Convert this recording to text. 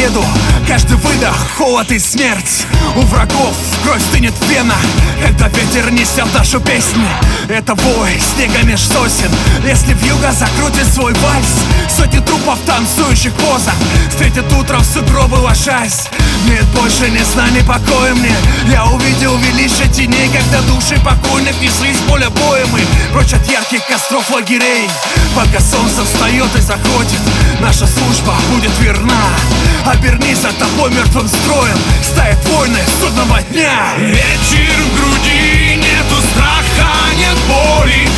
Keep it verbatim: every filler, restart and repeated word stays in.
победу. Каждый выдох, холод и смерть. У врагов кровь стынет в венах, когда ветер несет нашу песню. Это вой снега меж сосен. Если вьюга закрутит свой вальс, сотни трупов в танцующих позах встретит утро в сугробы ложась. Нет больше ни сна, ни покоя мне. Я увидел величие теней, когда души покойных неслись в поле боя мы прочь от ярких костров лагерей. Пока солнце встает и заходит, наша служба будет верна. Обернись за тобой мертвым строем, стоят войны судного дня. Вечер в груди, нету страха, нет боли.